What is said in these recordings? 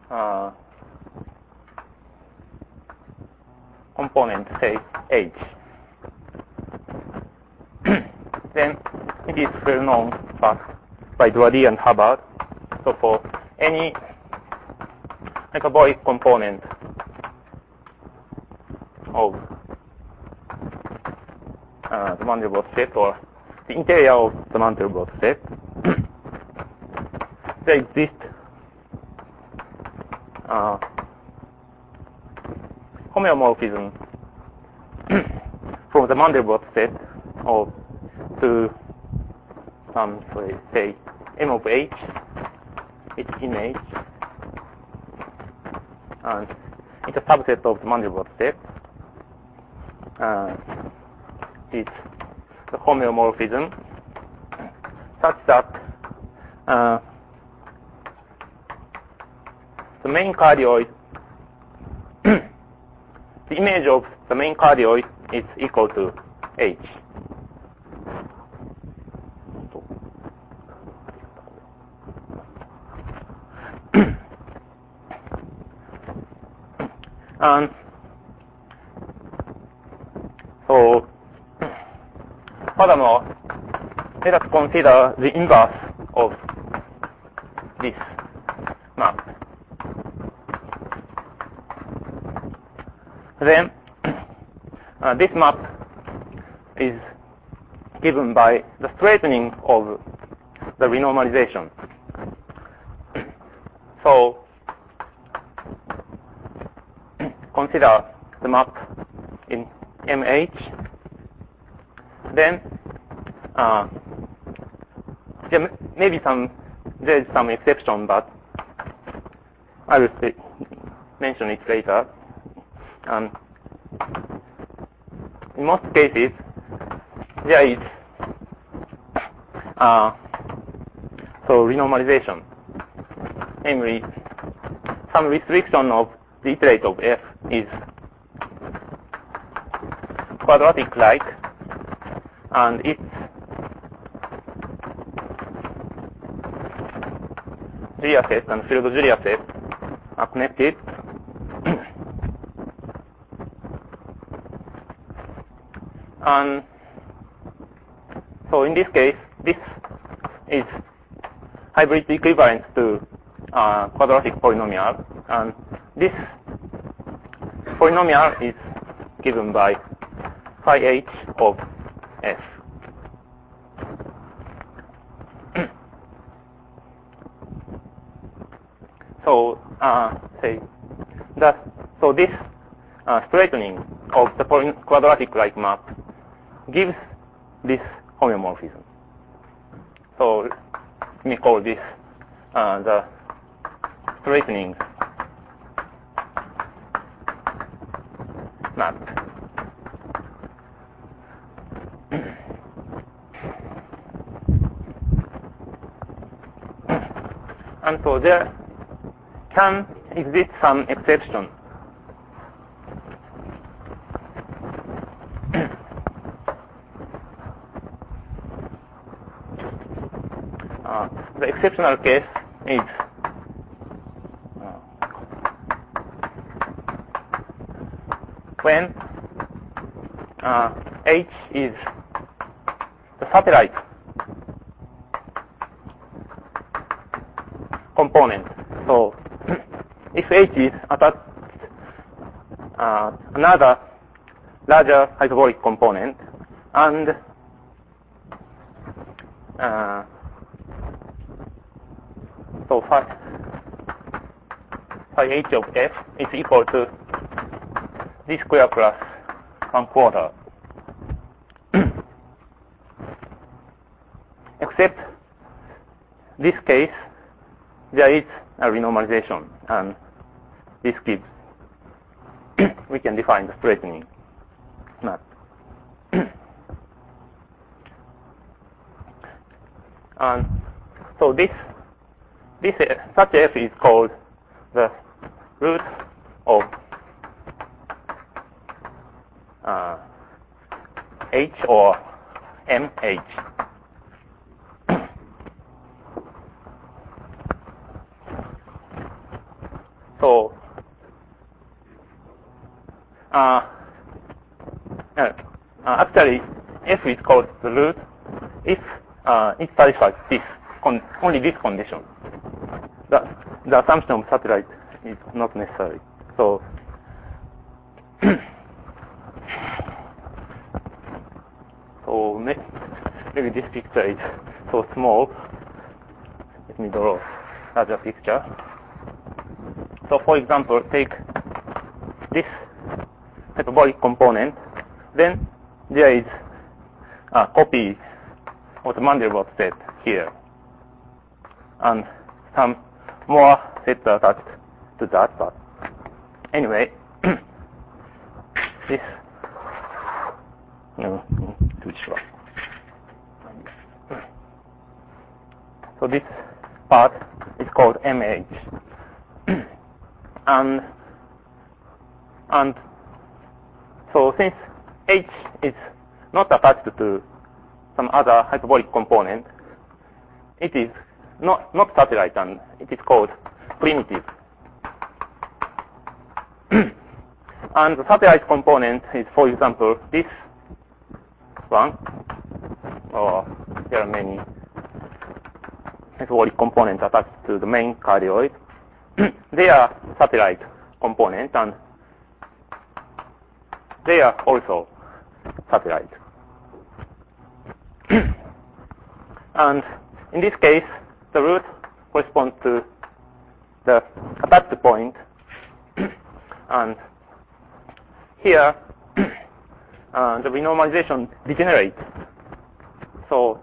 component, say H. Then it is well known first by Dwadi and Hubbard. So for any hyperbolic component of the Mandelbrot set, or the interior of the Mandelbrot set, there exists homeomorphism from the Mandelbrot set of to some, say, M of H, its image, and it's a subset of the Mandelbrot set. It's the homeomorphism such that the main cardioid, the image of the main cardioid is equal to H. And so, furthermore, let us consider the inverse of this map. Then, this map is given by the straightening of the renormalization. So, consider the map in MH. Then there is some exception, but I will mention it later. In most cases, there is renormalization, namely some restriction of the iterate of F is quadratic-like, and its Julia set and field Julia set are connected. And so in this case, this is hybrid equivalent to quadratic polynomial, and this polynomial is given by phi h of f. So this straightening of the quadratic-like map gives this homeomorphism. So let me call this the straightening map. And so there can exist some exception. The exceptional case is when H is the satellite component. So if H is attached another larger hyperbolic component, and so phi h of f is equal to d square plus 1/4. Except this case, there is a renormalization, and this gives we can define the straightening map. And so such f is called the root of H or MH. So actually, f is called the root if it satisfies this only this condition. The assumption of satellite is not necessary. So so maybe this picture is so small. Let me draw a larger picture. So for example, take this hyperbolic component. Then there is a copy of the Mandelbrot set here, and some more sets attached to that. But anyway, this so this part is called MH, and so since H is not attached to some other hyperbolic component, it is not satellite, and it is called primitive. And the satellite component is, for example, this one, or there are many hyperbolic components attached to the main cardioid. They are satellite components, and they are also satellite. And in this case, the root corresponds to the attached point, and here the renormalization degenerates. So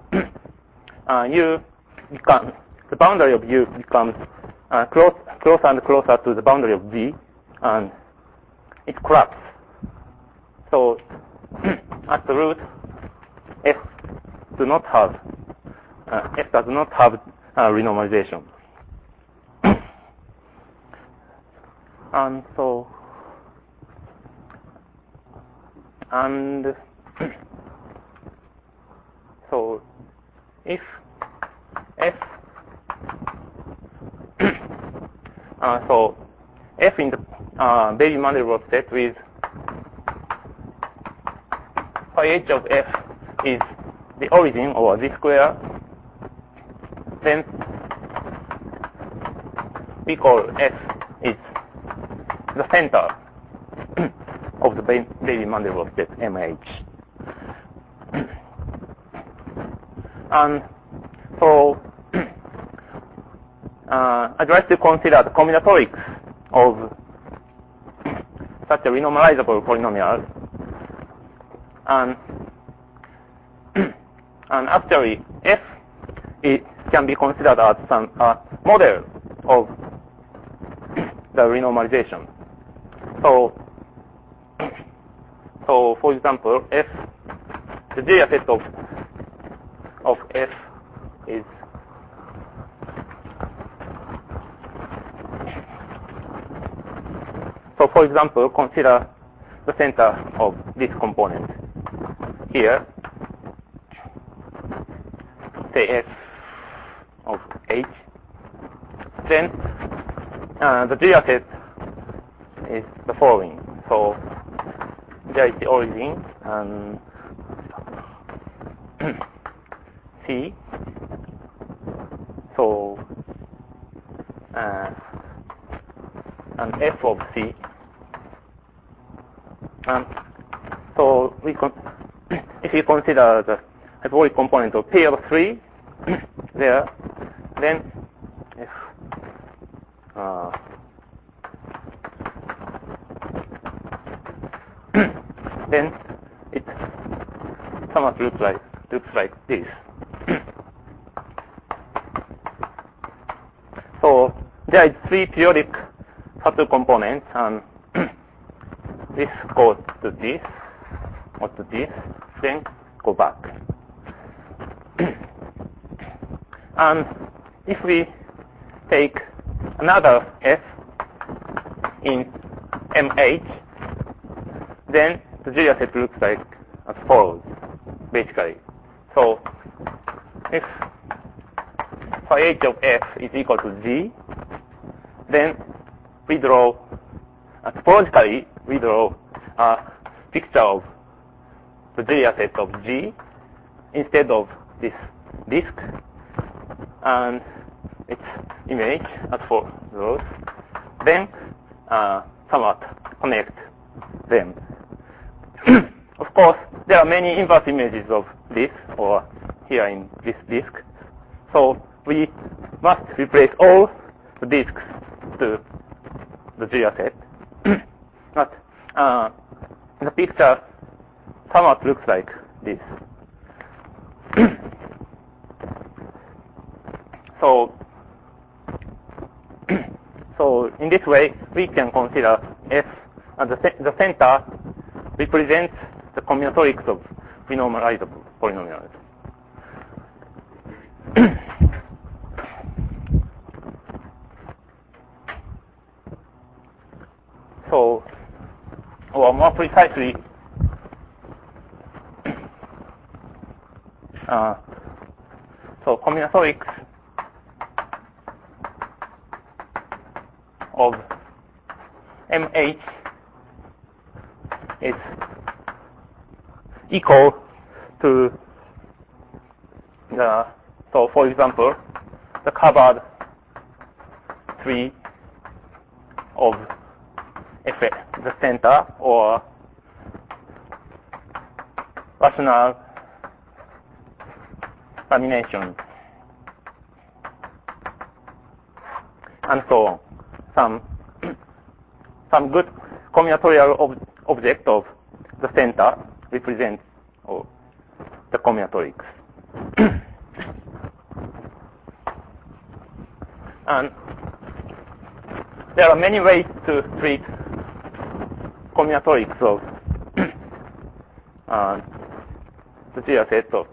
the boundary of U becomes closer and closer to the boundary of V, and it collapses. So at the root, F does not have renormalization. And so if F so F in the Bailey-Mandelbrot set with phi h of F is the origin or Z square, then we call F is the center of the Bailey-Mandelbrot set MH. And so I'd like to consider the combinatorics of such a renormalizable polynomial, and actually F can be considered as some model of the renormalization. So for example, F, the J set of F is so. For example, consider the center of this component here. Say F of H. Then the J set is the following. So there is the origin and C. So and F of C. And so if you consider the hyperbolic component of P of 3 there, then if then it somewhat looks like this. So there is 3 periodic Fatu components, and this goes to this or to this, then go back. And if we take another F in MH, then the Julia set looks like as follows, basically. So if phi h of F is equal to Z, then we draw, topologically, we draw a picture of the Julia set of G instead of this disk and its image as for those. Then somewhat connect them. Of course, there are many inverse images of this or here in this disk. So we must replace all the disks to the Julia set. But the picture somewhat looks like this. So in this way, we can consider F as the center represents the combinatorics of renormalizable polynomials. So, or more precisely, so combinatorics of MH is equal to the, so for example, the covered tree of Fx, the center, or rational lamination, and so on. Some good combinatorial object of the center represents the combinatorics. And there are many ways to treat combinatorics of the Julia set of.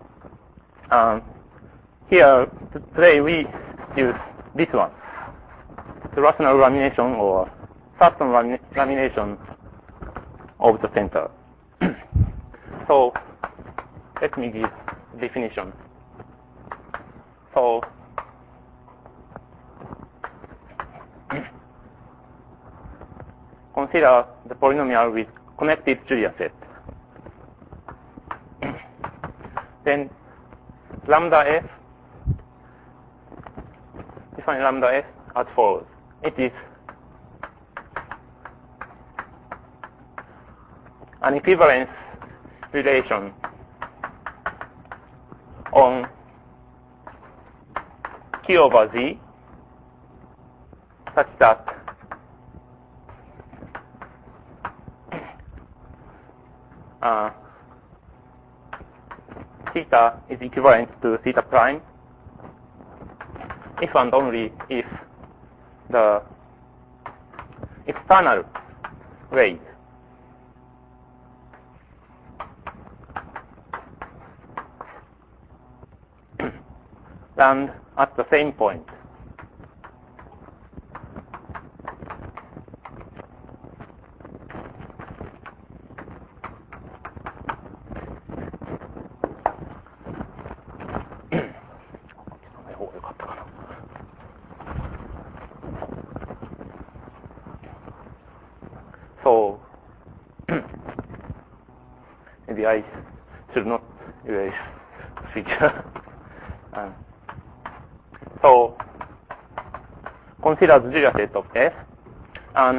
Here today we use this one, the rational lamination or Thurston lamination of the center. So let me give definition. So consider the polynomial with connected Julia set. Then lambda f, define lambda f as follows. It is an equivalence relation on Q over Z such that theta is equivalent to theta prime if and only if the external rays land at the same point. So maybe I should not erase the figure. So consider the Julia set of F, and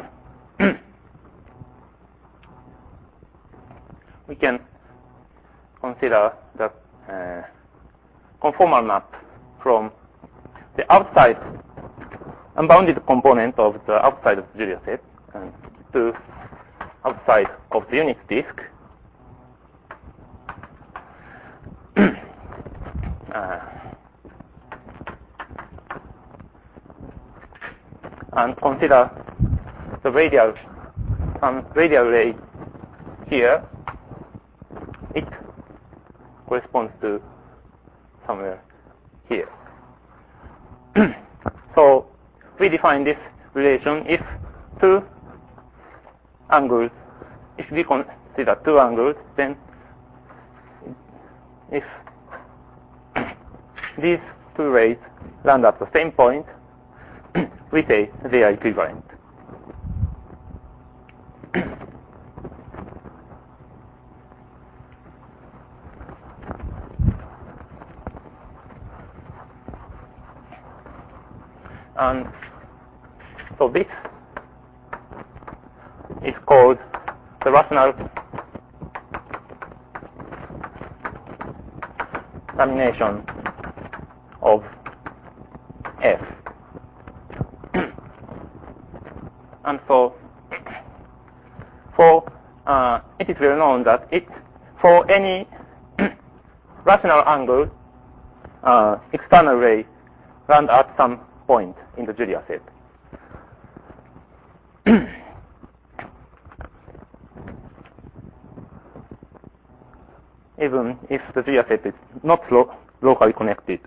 we can consider the conformal map from the outside unbounded component of the outside of the Julia set to outside of the unit disk. And consider the radial ray here. It corresponds to somewhere here. So we define this relation if two angles, if we consider two angles, then if these two rays land at the same point, we say they are equivalent. And so this is called the rational lamination of F. And so it is well known that for any rational angle, external ray land at some point in the Julia set. Even if the Julia set is not locally connected.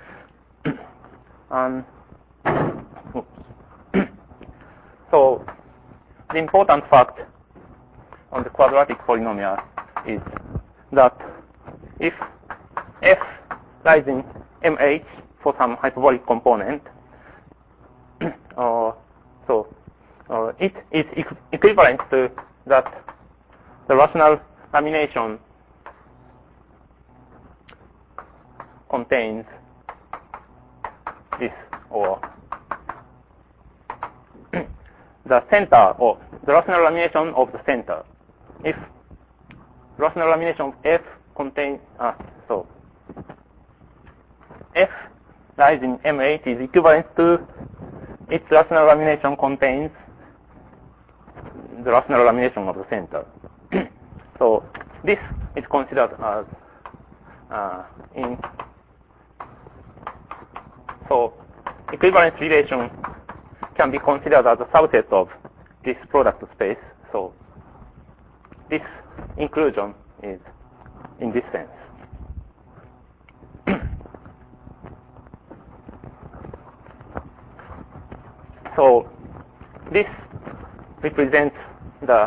So the important fact on the quadratic polynomial is that if f lies in MH for some hyperbolic component, it is equivalent to that the rational lamination contains this, or the center, or the rational lamination of the center. If rational lamination of F contains, F lies in M8 is equivalent to its rational lamination contains the rational lamination of the center. So this is considered as so equivalence relation can be considered as a subset of this product space. So this inclusion is in this sense. So this represents the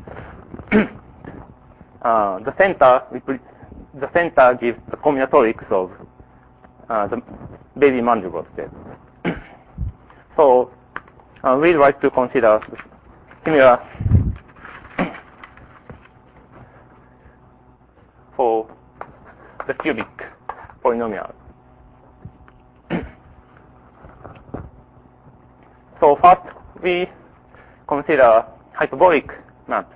the center. The center gives the combinatorics of the Baby-Mandelbrot set. So we'd like to consider similar for the cubic polynomial. So first we consider hyperbolic maps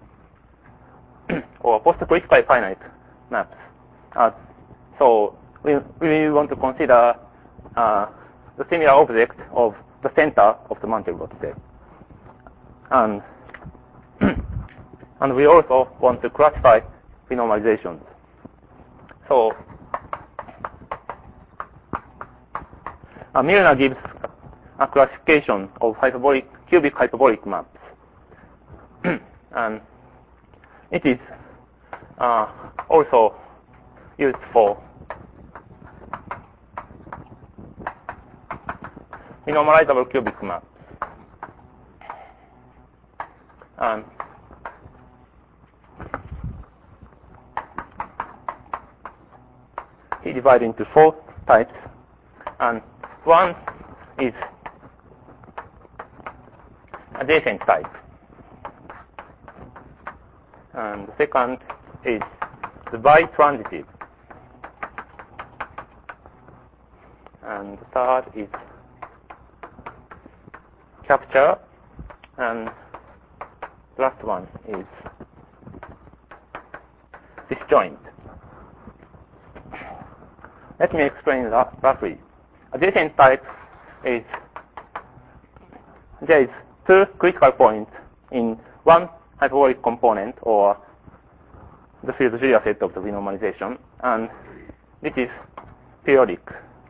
or post-critically finite maps. So we want to consider the similar object of the center of the Mandelbrot set. And we also want to classify renormalizations. So Milner gives a classification of cubic hyperbolic maps. And it is also used for renormalizable cubic maps. And he divided into 4 types, and one is adjacent type, and the second is the bitransitive, and the third is capture, and the last one is disjoint. Let me explain that roughly. Adjacent type is there is 2 critical points in one hyperbolic component, or the field Julia set of the renormalization, and this is periodic,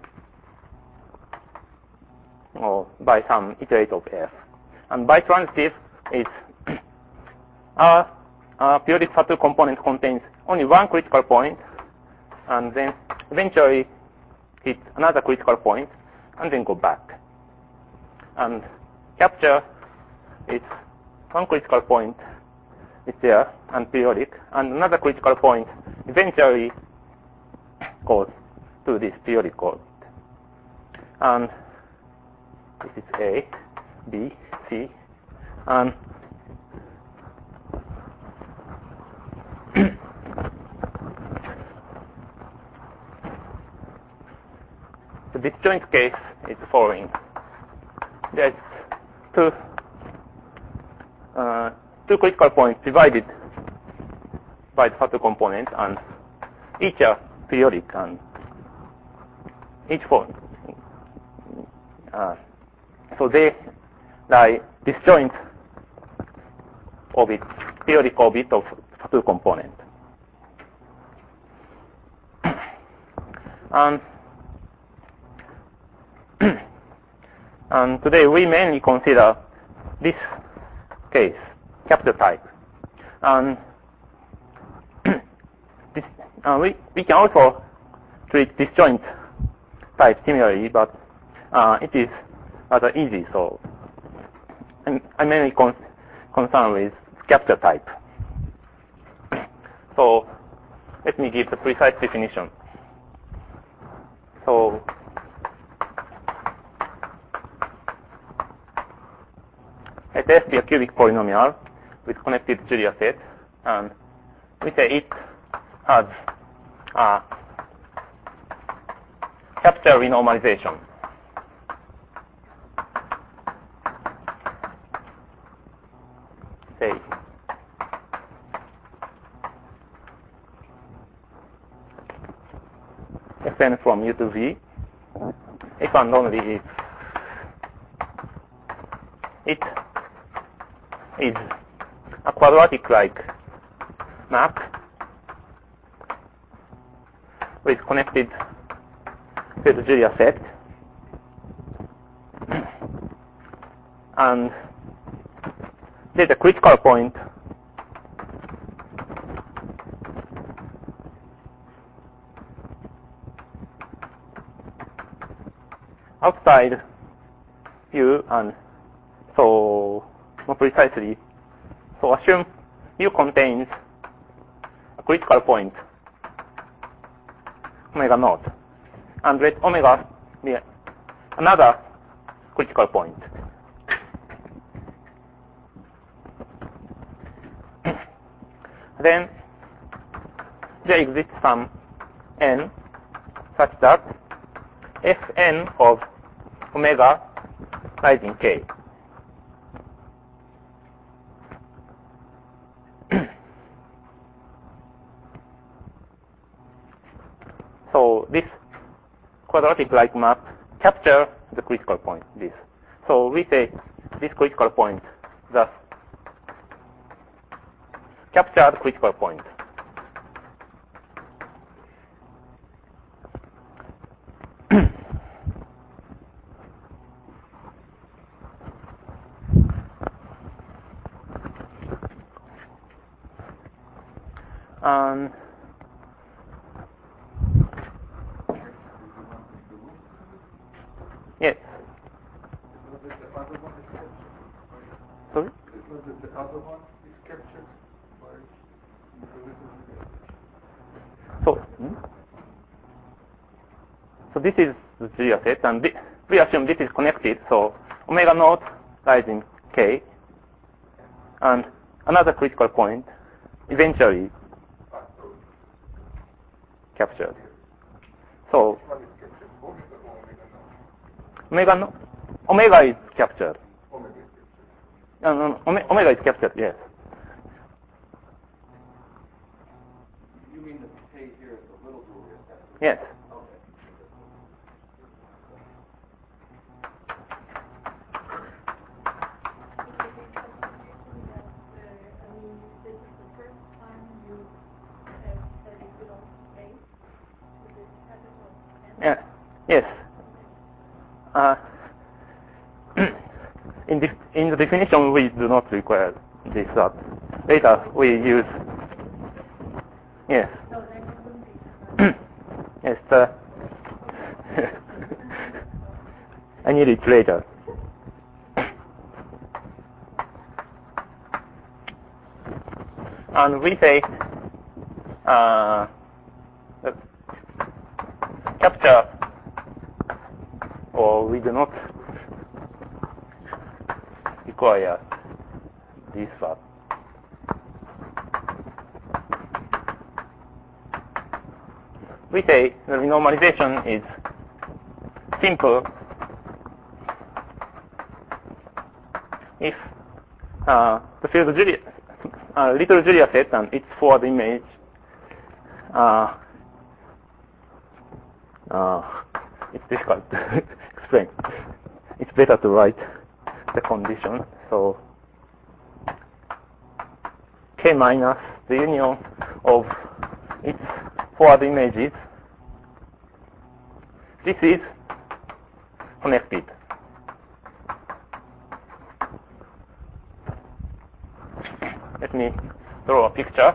or by some iterate of F. And bitransitive is a periodic Fatou component contains only one critical point, and then eventually hit another critical point, and then go back. And capture is one critical point is there and periodic, and another critical point eventually goes to this periodic orbit. And this is A, B, C, and disjoint case is the following. There's two critical points divided by the factor component, and each are periodic, and each form. So they lie disjoint orbit, periodic orbit of factor component. And today we mainly consider this case, capture type. And we can also treat disjoint type similarly, but it is rather easy. So I'm mainly concerned with capture type. So let me give the precise definition. So let S be a cubic polynomial with connected Julia set, and we say it has a capture renormalization. Say Fn from U to V, if and only if it is a quadratic-like map with connected to the Julia set, and there's a critical point outside U, and so more precisely, so assume U contains a critical point omega naught, and let omega be another critical point. Then there exists some n such that Fn of omega lies in K. So this quadratic-like map captures the critical point, this. So we say this critical point thus capture the critical point. Yes. Sorry? The other one is captured by so this is the Julia set, and we assume this is connected, so omega naught lies in K, and another critical point eventually captured. So omega is captured. Omega is captured, yes. You mean the K here is the little Julia set? Yes. Okay. This is the first time you have said it belongs to K? Is it capital N? Yeah. Yes. In the definition, we do not require this. Later, we use. Yes. No, then it wouldn't be. Yes. I need it later. And we say capture, or we do not require this part. We say the renormalization is simple if the field Julia, little Julia set and its forward image it's difficult to explain. It's better to write the condition. So K minus the union of its forward images. This is connected. Let me draw a picture.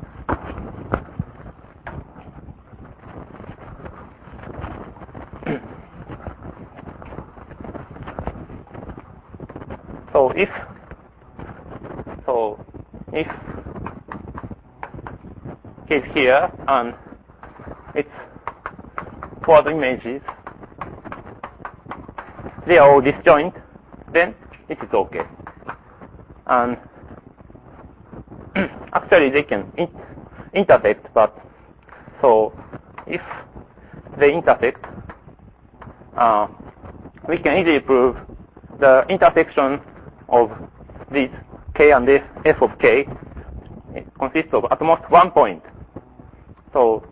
If K is here and its forward images, they are all disjoint, then it is okay. And actually they can intersect, but so if they intersect, we can easily prove the intersection of these K and F of K it consists of at most one point. So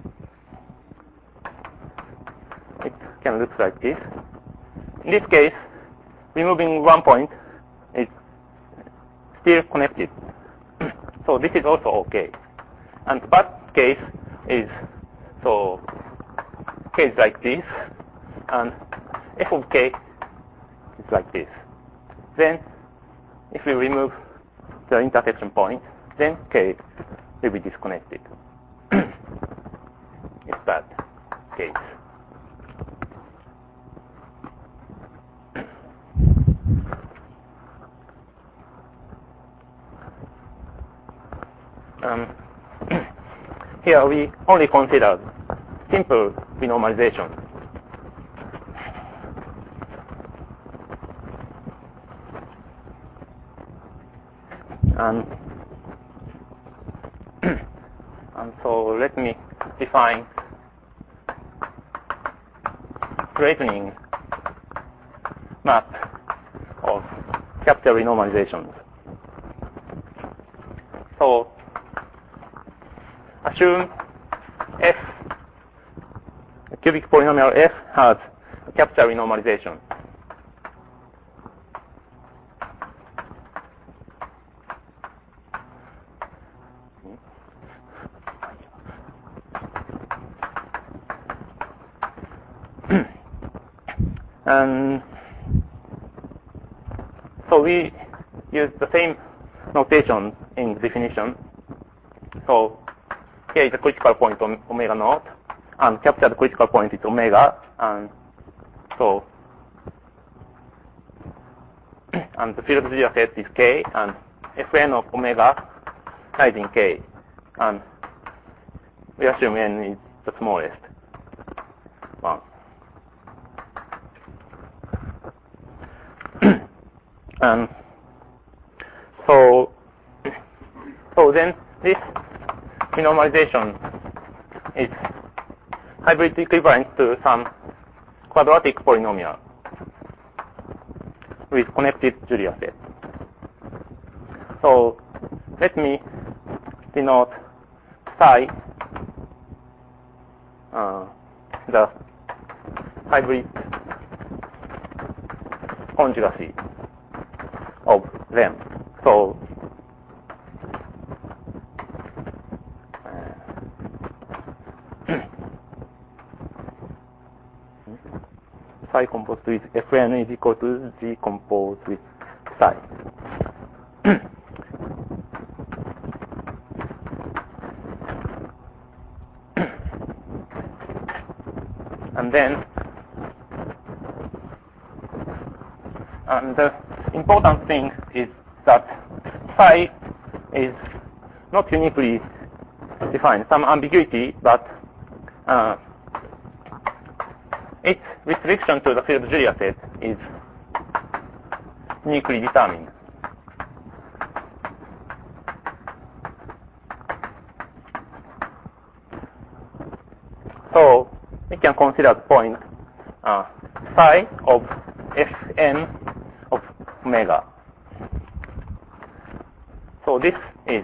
it can look like this. In this case, removing one point is still connected. So this is also okay. And the bad case is, so K is like this, and F of K is like this. Then, if we remove the intersection point, then K will be disconnected. It's bad case. Here we only consider simple renormalization. And so let me define straightening map of capital renormalizations. So assume F, a cubic polynomial F has a capital renormalization. And so we use the same notation in the definition. So here is the critical point omega naught, and captured critical point is omega, and so and the field Julia set is K, and Fn of omega lies in K, and we assume n is the smallest one. And so then this renormalization is hybrid equivalent to some quadratic polynomial with connected Julia set. So let me denote psi the hybrid conjugacy of them. So psi composed with Fn is equal to G composed with psi. And then the important thing is that psi is not uniquely defined, some ambiguity, but its restriction to the field Julia set is uniquely determined. So we can consider the point psi of Fn of omega. So this is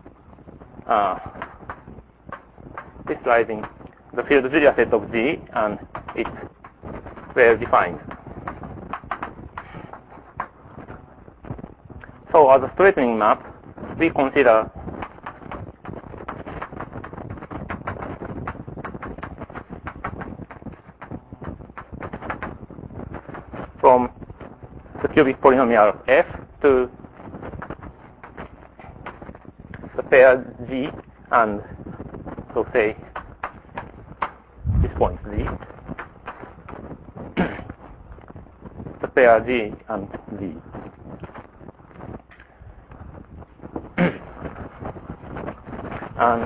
visualizing the field Julia set of G, and it's well defined. So as a straightening map, we consider from the cubic polynomial F to the pair G, and so say this point Z, the pair G and Z. And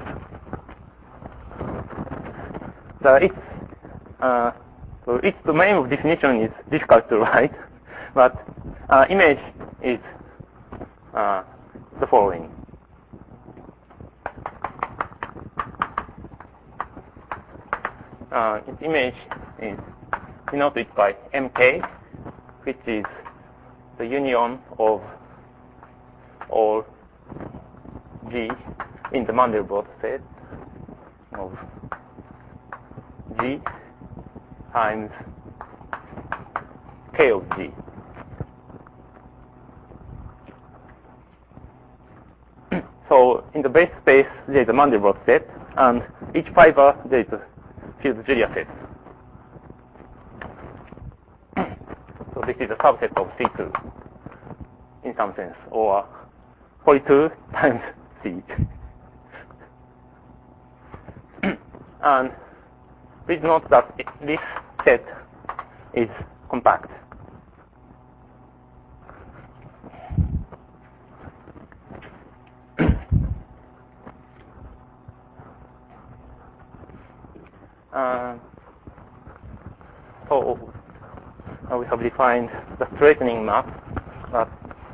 its domain of definition is difficult to write, but image is the following. Its image is denoted by MK, which is the union of all G in the Mandelbrot set of G times K of G. So in the base space there is a Mandelbrot set, and each fiber there is a field Julia set. So this is a subset of C2 in some sense, or 42 times C. And please note that this set is compact. So we have defined the straightening map that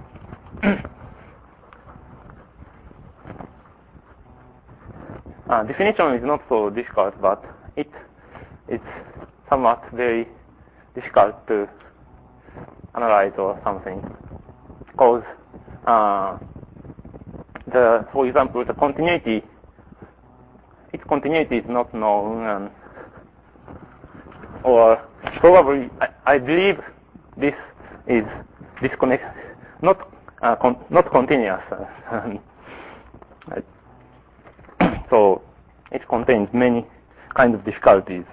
definition is not so difficult, but it's somewhat very difficult to analyze or something, because for example, the continuity, its continuity is not known, and or probably I believe this is disconnected, not continuous. So it contains many kinds of difficulties.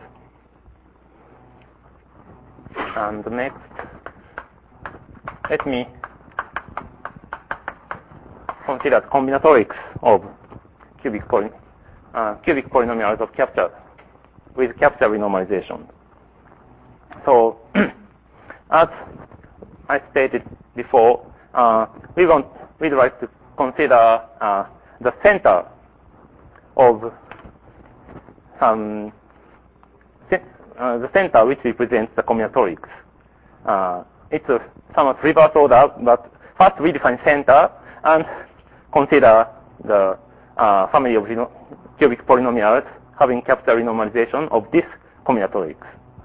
And next, let me consider combinatorics of cubic polynomials of capture with capture renormalization. So as I stated before, we'd like to consider the center of the center which represents the combinatorics. It's a somewhat reverse order, but first we define center and consider the family of cubic polynomials having capture renormalization of this combinatorics.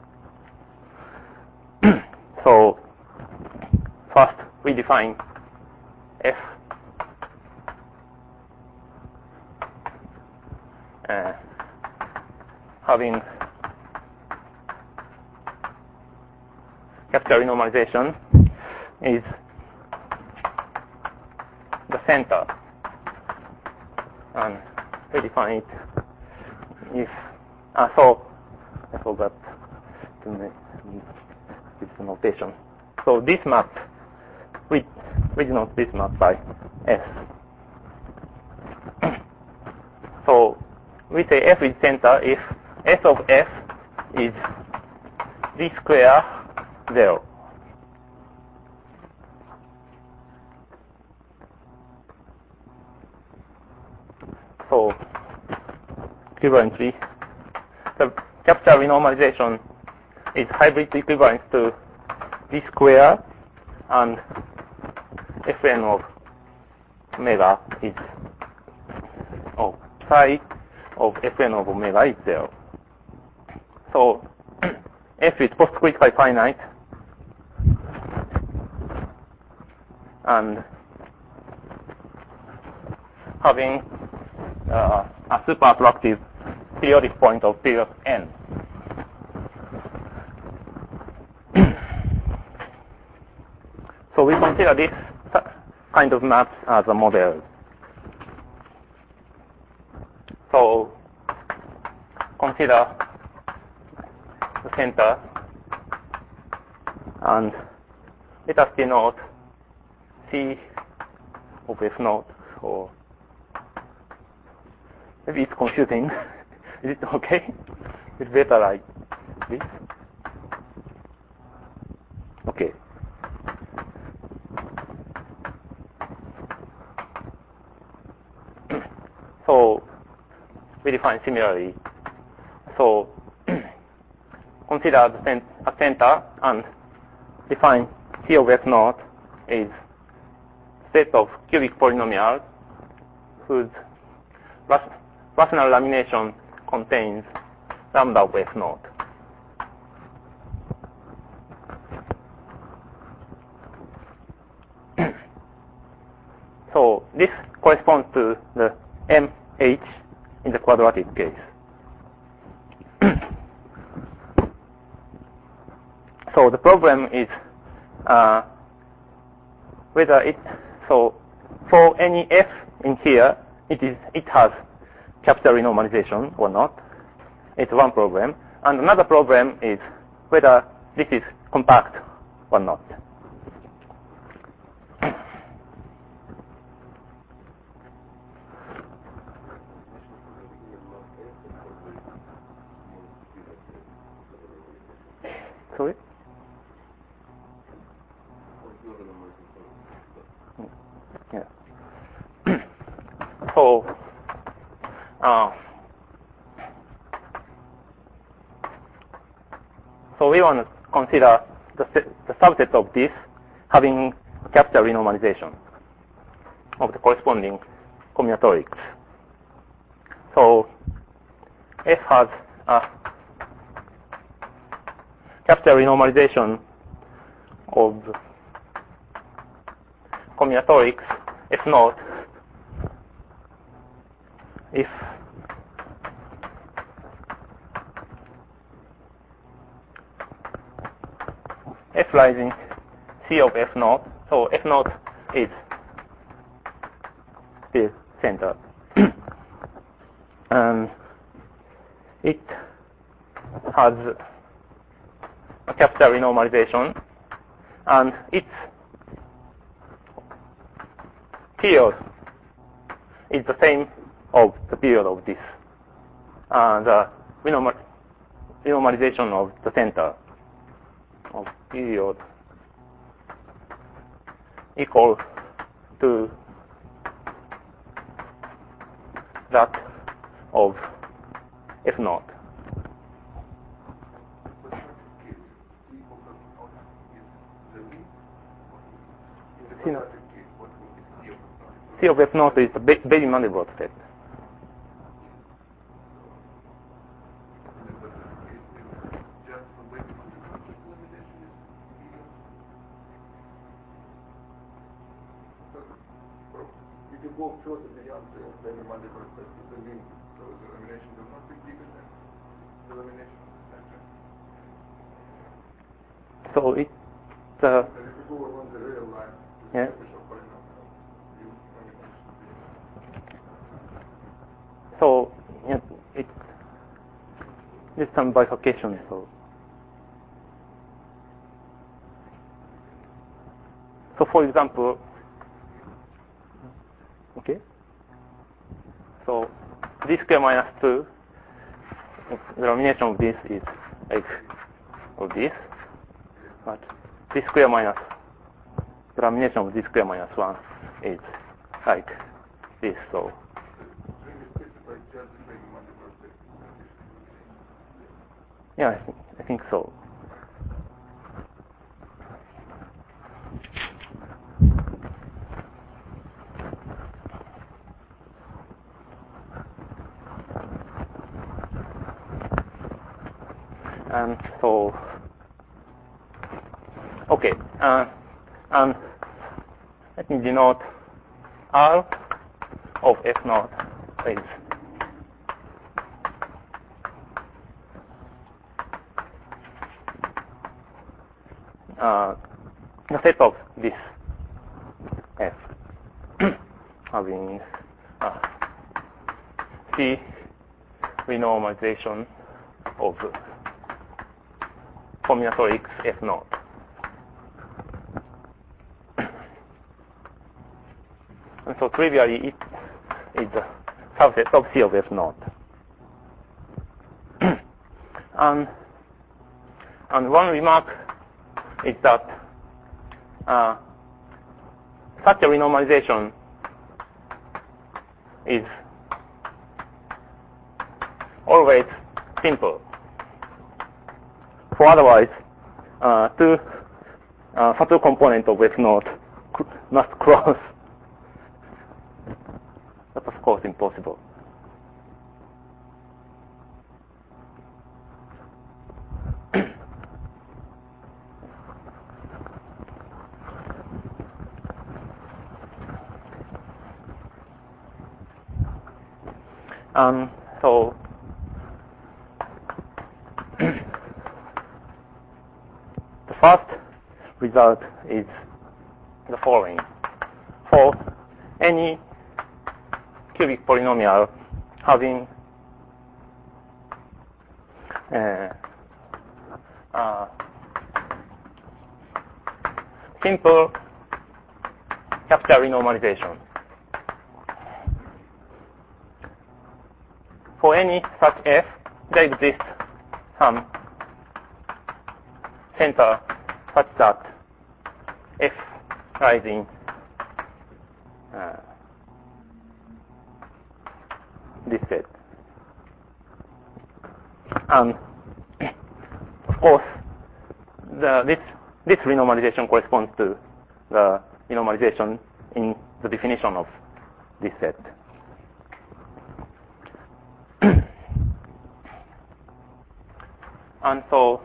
So first we define F having capture renormalization is the center, and we define it if so I forgot to make the notation. So this map, we denote this map by S. So we say F is center if S of F is D square 0. So equivalently, the capture renormalization is hybrid equivalent to D square, and Fn of omega is psi of Fn of omega is 0. So F is post-critically finite, and having a super attractive periodic point of period n. So we consider this kind of maps as a model. So consider the center, and let us denote C of F naught, or maybe it's confusing. Is it okay? It's better like this. Okay. So we define similarly. So consider a center and define C of F naught is set of cubic polynomials whose rational lamination contains lambda of F naught. So this corresponds to the MH in the quadratic case. So the problem is whether so for any F in here, it has capital renormalization or not. It's one problem. And another problem is whether this is compact or not. Sorry? Yeah. So we want to consider the subset of this having capital renormalization of the corresponding combinatorics. So F has a capital renormalization of combinatorics F naught if F lies in C of F naught. So F naught is still center. And it has a capital renormalization, and its period is the same of the period of this. The renormalization of the center of period equal to that of F naught. C of F naught is a very manifold set. You can go further beyond the manifold set to the mean. So the elimination does not be bigger than the elimination of the center. So it. And if you go along the real line, Yeah. So yeah, it's some bifurcation. So for example, okay. So d square minus 2, the elimination of this is like of this, but d square minus the elimination of d square minus 1 is like this. So yeah, I think so. And so And let me denote R of F naught is the set of this F having C renormalization of combinatorics F naught. And so trivially it is a subset of C of F naught. And one remark is that such a renormalization is always simple. For otherwise, two components of F naught must cross. That's of course impossible. So the first result is the following. For any cubic polynomial having simple capital renormalization, for any such F, there exists some center such that F lies in this set. And of course, this renormalization corresponds to the renormalization in the definition of this set. And so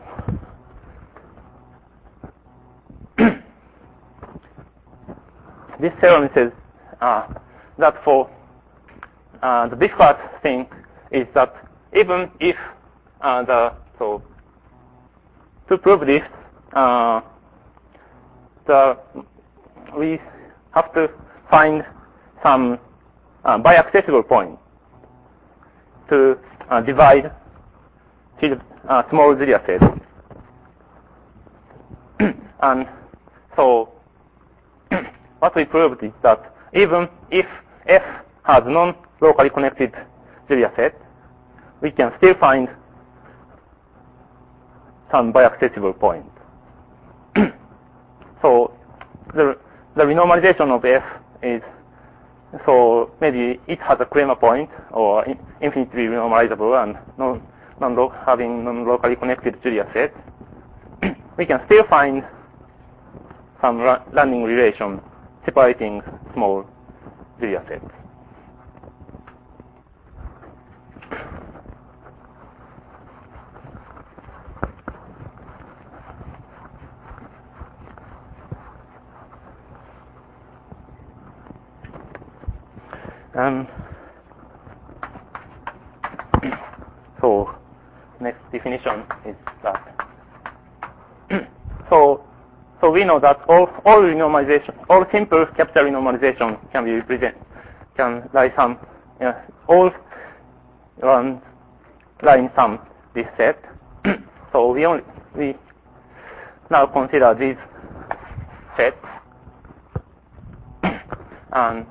this theorem says that for the difficult thing is that even if to prove this, we have to find some biaccessible point to divide small Ziria set. And so what we proved is that even if F has non-locally connected Ziria set, we can still find some biaccessible point. So the renormalization of F is, so maybe it has a Kramer point or infinitely renormalizable and having non-locally connected Ziria set. We can still find some Landing relation separating small Ziria sets. So next definition is that. So we know that all renormalization, all simple capital renormalization can be lie some all lie in some this set. So we now consider these sets and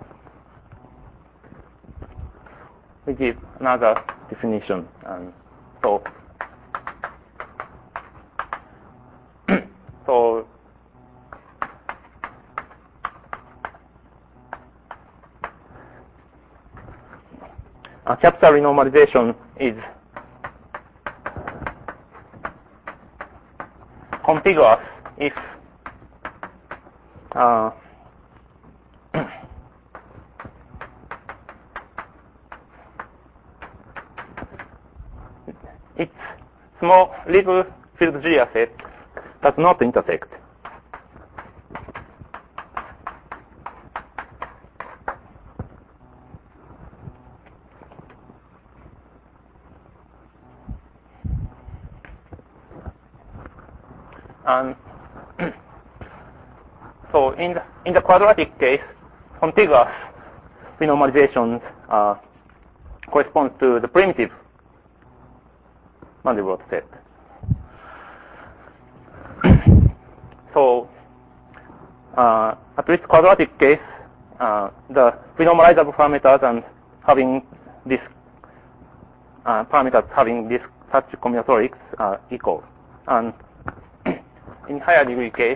we give another definition. And so a capital renormalization is contiguous if its small little field Ziria set does not intersect. And so in the quadratic case, contiguous renormalizations correspond to the primitive Mandelbrot set. So at least quadratic case, the renormalizable parameters and having this parameters having this such combinatorics are equal. And in higher degree case,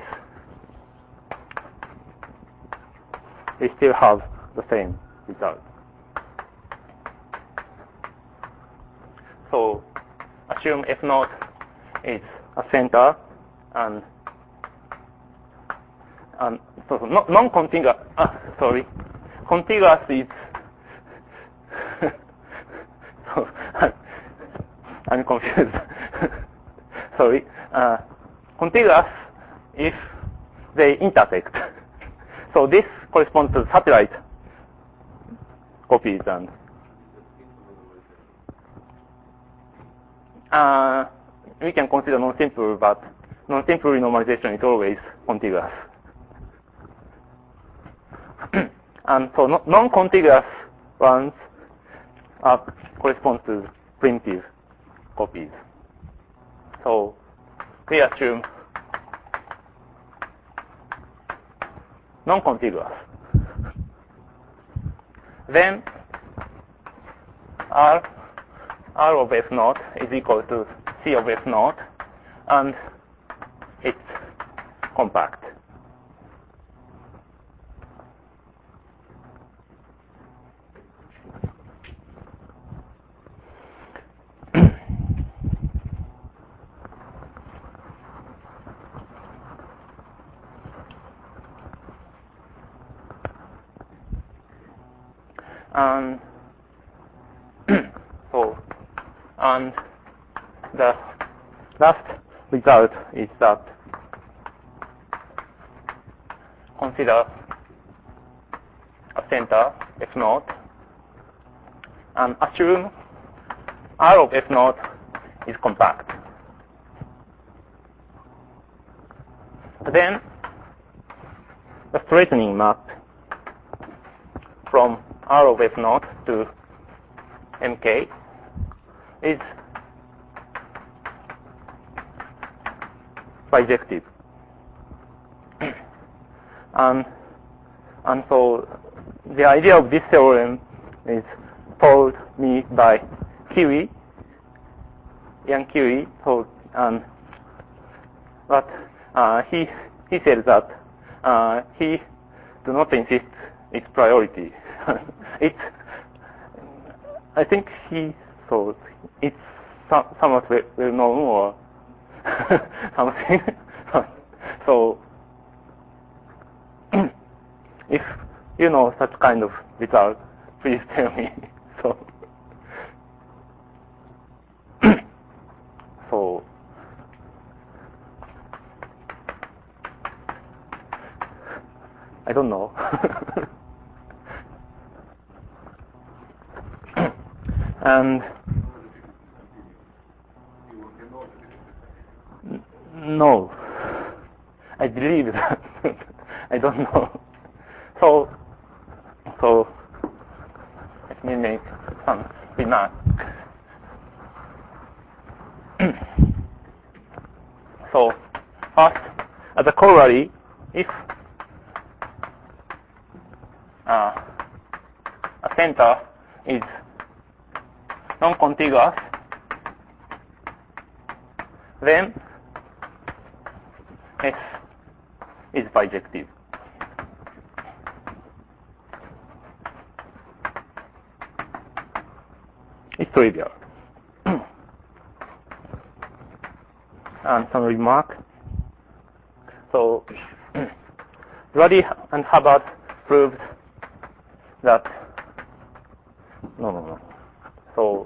we still have the same result. So assume F0 is a center, and so non-contiguous. Contiguous is so I'm confused. Sorry. Contiguous if they intersect. So this corresponds to satellite copies, and we can consider non-simple, but non-simple renormalization is always contiguous. And so non-contiguous ones correspond to primitive copies. So we assume non-contiguous. Then R of F0 is equal to C of F0, and it's compact. And and the last result is that consider a center F0 and assume R of F0 is compact. Then the straightening map from R of F0 to MK is bijective. And so the idea of this theorem is told me by Kiwi, Ian Kiwi. So but he said that he do not insist its priority. I think he thought it's somewhat well known or something. So if you know such kind of result, please tell me. So I don't know. And no, I believe that. I don't know. So let me make some remarks. So first, as a corollary, if a center is non-contiguous, then S is bijective. It's trivial. And some remark. So Ruddy and Hubbard proved that no. So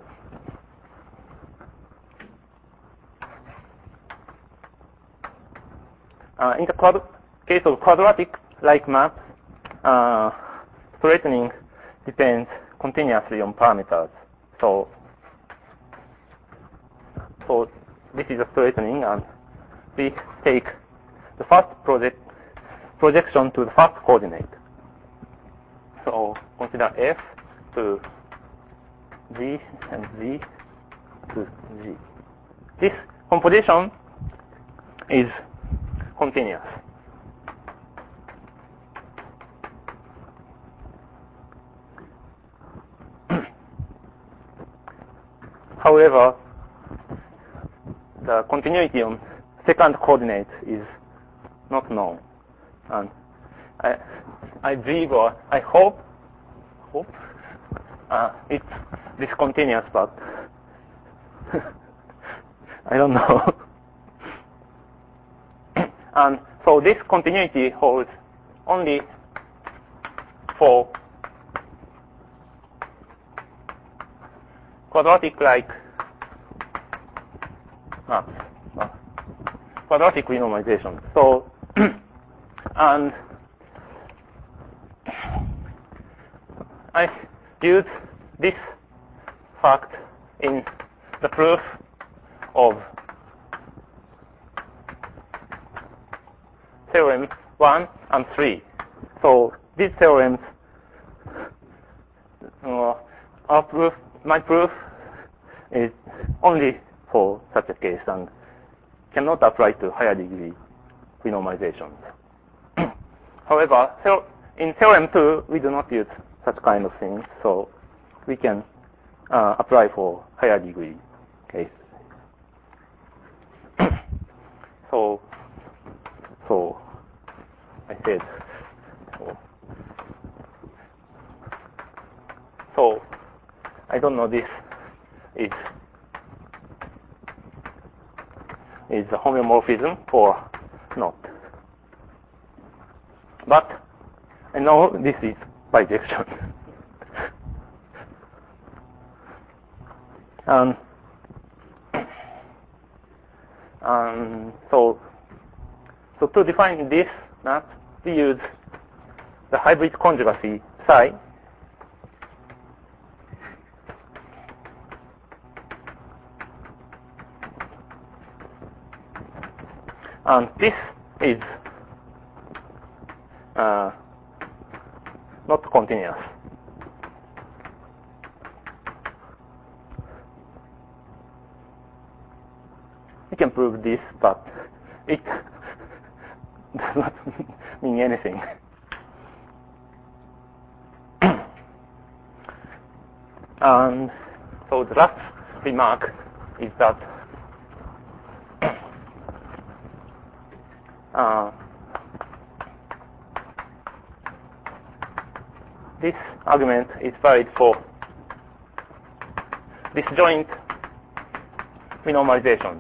in the case of quadratic-like maps, straightening depends continuously on parameters. So this is a straightening, and we take the first projection to the first coordinate. So consider F to G and Z to G. This composition is continuous. However, the continuity on second coordinate is not known, and I believe or I hope it's discontinuous, but I don't know. And so this continuity holds only for quadratic-like maps, quadratic renormalization. So, and I use this fact in the proof of theorem 1 and 3. So these theorems are proof. My proof is only for such a case and cannot apply to higher degree renormalizations. However, in theorem 2, we do not use such kind of things, so we can apply for higher degree case. So I said. So I don't know this is a homeomorphism or not. But I know this is bijection. So to define this map, we use the hybrid conjugacy psi. And this is not continuous. We can prove this, but it does not mean anything. And so the last remark is that this argument is valid for disjoint renormalizations.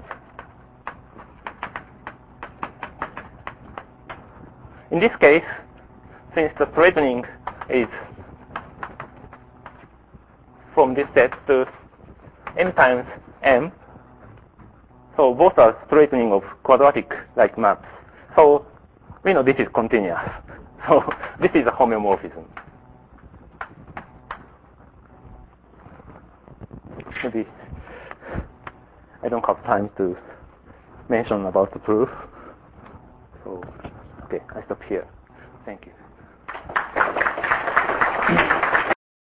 In this case, since the straightening is from this set to m times m, so both are straightening of quadratic-like maps. So we know this is continuous. So this is a homeomorphism. Maybe I don't have time to mention about the proof. So okay, I stop here. Thank you.